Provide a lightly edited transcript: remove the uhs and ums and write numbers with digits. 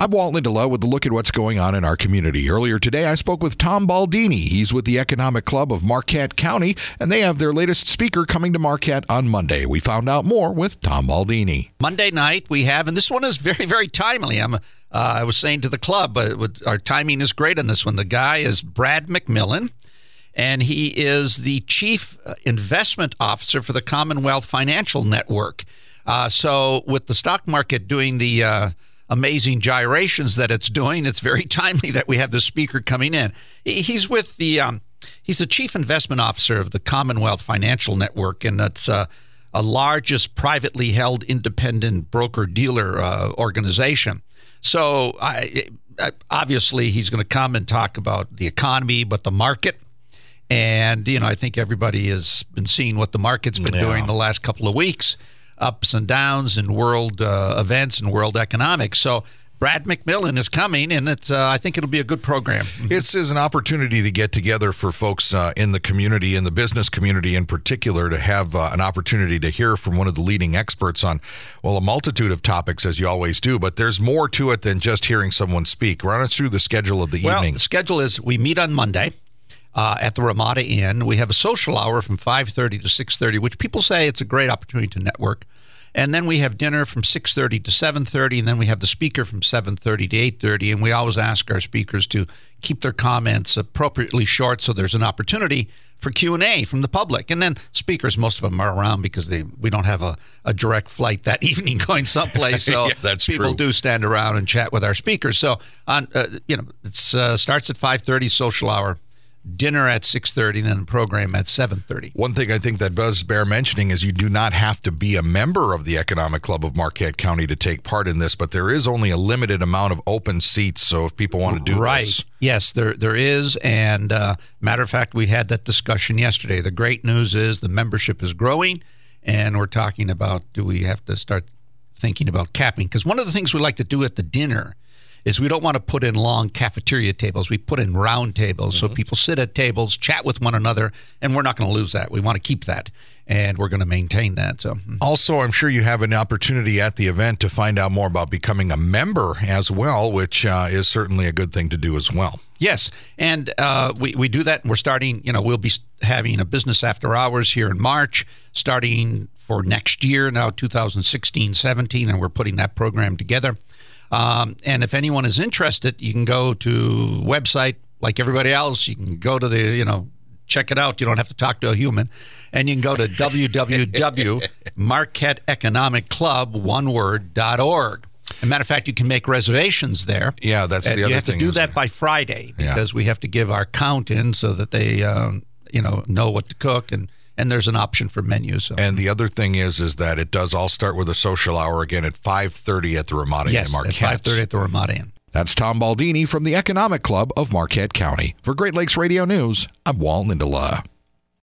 I'm Walt Lindelof with a look at what's going on in our community. Earlier today, I spoke with Tom Baldini. He's with the Economic Club of Marquette County, and they have their latest speaker coming to Marquette on Monday. We found out more with Tom Baldini. Monday night we have, and this one is very, very timely. I was saying to the club, our timing is great on this one. The guy is Brad McMillan, and he is the Chief Investment Officer for the Commonwealth Financial Network. So with the stock market doing the amazing gyrations that it's doing, it's very timely that we have the speaker coming in. He's with he's the Chief Investment Officer of the Commonwealth Financial Network, and that's a largest privately held independent broker-dealer organization. So obviously he's going to come and talk about the economy, but the market. And, I think everybody has been seeing what the market's been doing the last couple of weeks. Ups and downs in world events and world economics. So Brad McMillan is coming, and I think it'll be a good program. This is an opportunity to get together for folks in the community, in the business community in particular, to have an opportunity to hear from one of the leading experts on, a multitude of topics, as you always do. But there's more to it than just hearing someone speak. Run us through the schedule of the evening. Well, the schedule is we meet on Monday at the Ramada Inn. We have a social hour from 5:30 to 6:30, which people say it's a great opportunity to network. And then we have dinner from 6:30 to 7:30, and then we have the speaker from 7:30 to 8:30. And we always ask our speakers to keep their comments appropriately short so there's an opportunity for Q&A from the public. And then speakers, most of them are around because we don't have a direct flight that evening going someplace. So yeah, that's people true. do stand around and chat with our speakers. So it starts at 5:30, social hour. Dinner at 6:30, and then the program at 7:30. One thing I think that does bear mentioning is you do not have to be a member of the Economic Club of Marquette County to take part in this, but there is only a limited amount of open seats, so if people want to do this. Yes, there is, and matter of fact, we had that discussion yesterday. The great news is the membership is growing, and we're talking about, do we have to start thinking about capping? Because one of the things we like to do at the dinner is we don't want to put in long cafeteria tables. We put in round tables so people sit at tables, chat with one another, and we're not going to lose that. We want to keep that, and we're going to maintain that. So, also, I'm sure you have an opportunity at the event to find out more about becoming a member as well, which is certainly a good thing to do as well. Yes, and we do that, and we're starting, we'll be having a business after hours here in March, starting for next year, now 2016-17, and we're putting that program together. And if anyone is interested, you can go to website like everybody else. You can go to check it out. You don't have to talk to a human. And you can go to www.marquetteeconomicclub.org. As a matter of fact, you can make reservations there. Yeah, that's the other thing. You have to do that by Friday because we have to give our count in so that they, know what to cook and there's an option for menus. So. And the other thing is that it does all start with a social hour again at 5:30 at the Ramada Inn Marquette. Yes, at 5:30 at the Ramada Inn. That's Tom Baldini from the Economic Club of Marquette County. For Great Lakes Radio News, I'm Walt Lindelof.